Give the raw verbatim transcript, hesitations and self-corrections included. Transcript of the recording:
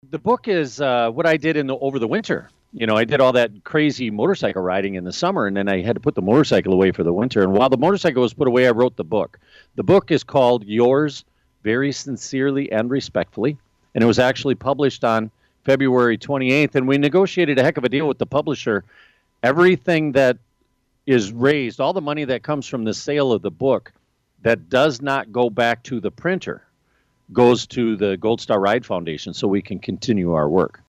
The book is uh, what I did in the over the winter. You know, I did all that crazy motorcycle riding in the summer, and then I had to put the motorcycle away for the winter. And while the motorcycle was put away, I wrote the book. The book is called Yours Very Sincerely and Respectfully, and it was actually published on February twenty-eighth. And we negotiated a heck of a deal with the publisher. Everything that is raised, all the money that comes from the sale of the book that does not go back to the printer, goes to the Gold Star Ride Foundation so we can continue our work.